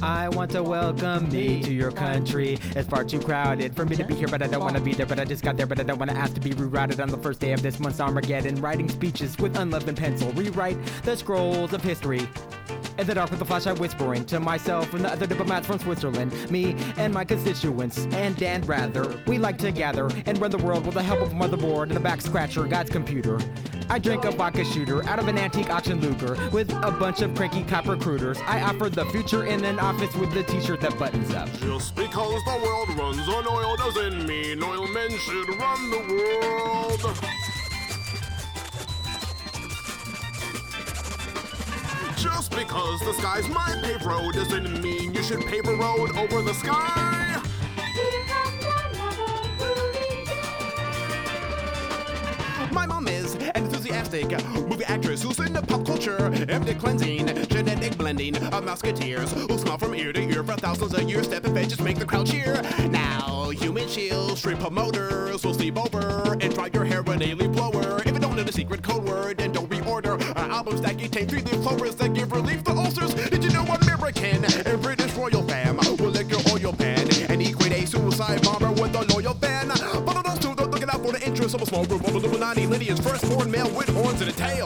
I want to welcome me to your country. It's far too crowded for me to be here, but I don't want to be there. But I just got there, but I don't want to ask to be rerouted on the first day of this month's Armageddon. Writing speeches with unleavened pencil, rewrite the scrolls of history. In the dark with a flashlight whispering to myself and the other diplomats from Switzerland. Me and my constituents and Dan Rather, we like to gather and run the world with the help of a motherboard and a back scratcher, God's computer. I drink a vodka shooter out of an antique auction Luger with a bunch of cranky cop recruiters. I offer the future in an office with the t-shirt that buttons up. Just because the world runs on oil doesn't mean oil men should run the world. Just because the sky's my paved road doesn't mean you should pave a road over the sky. My mom is an enthusiastic movie actress who's into pop culture, ethnic cleansing, genetic blending of musketeers who smile from ear to ear for thousands of years. Step and fetch, just make the crowd cheer. Now, human shield, street promoters will sleep over and try your hair with a leaf blower. If you don't know the secret code word, then don't reorder our albums that contain 3-leaf clovers that give relief to ulcers. Did you know American and British royal fam will lick your oil pan and equate a suicide bomber with a loyal fan? Follow those two, looking out for the interest of a small group of Illuminati, Lydia's firstborn male with horns and a tail.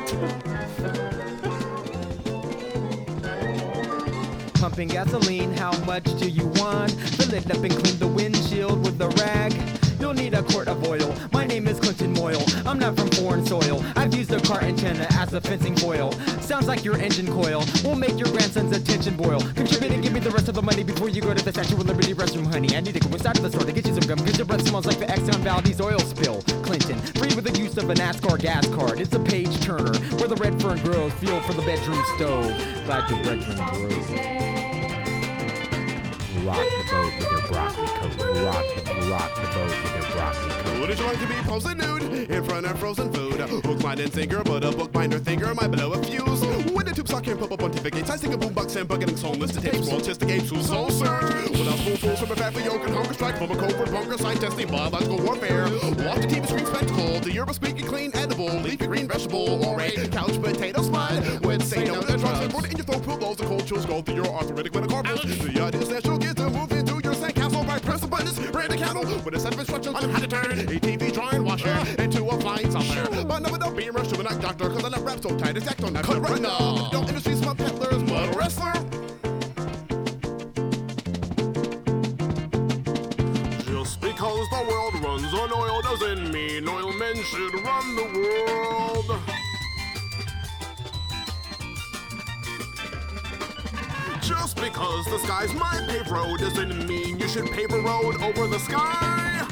Pumping gasoline, how much do you want? Fill it up and clean the windshield with a rag. You'll need a quart of oil. My name is Clinton Moyle. I'm not from foreign soil. I've used a car antenna as a fencing foil. Sounds like your engine coil. We'll make your grandson's attention boil. Contribute and give me the rest of the money before you go to the Statue of Liberty restroom, honey. I need to go inside of the store to get you some gum, because your breath smells like the Exxon Valdez oil spill. Clinton, free with the use of a NASCAR gas card. It's a page turner where the red fern grows. Fuel for the bedroom stove. Glad your bedroom grows. Rock the boat with your broccoli coat. Rock the boat with your broccoli coat. Wouldn't you like to be posted nude in front of frozen food? Hook, line, and sinker, but a bookbinder thinker might blow a fuse. When the tube sock can pop up pontificates, I sing a boombox and bucketing songless to tapes. Autistic apes who soul search. Without spoonfuls from a family yoke and hunger strike from a covert bunker, side testing biological warfare. Watch the TV screen spectacle, the Yerba speaking clean, edible, leafy green vegetable, or a couch potato spud. With say no to drugs, and put in your throat pillows, the cold chills go through your arthritic metacarpals. The idea is that you'll get to move into your sandcastle by press the buttons, brand a candle with a set of instructions on how to turn a TV drying washer into a flying saucer. But no, don't be rushed to an eye doctor, cause I let rap so tight, it's act on that cut right now. Don't industry smut peddlers, mud wrestler. Just because the world runs on oil doesn't mean oil men should run the world. Just because the sky's my paved road doesn't mean you should pave a road over the sky.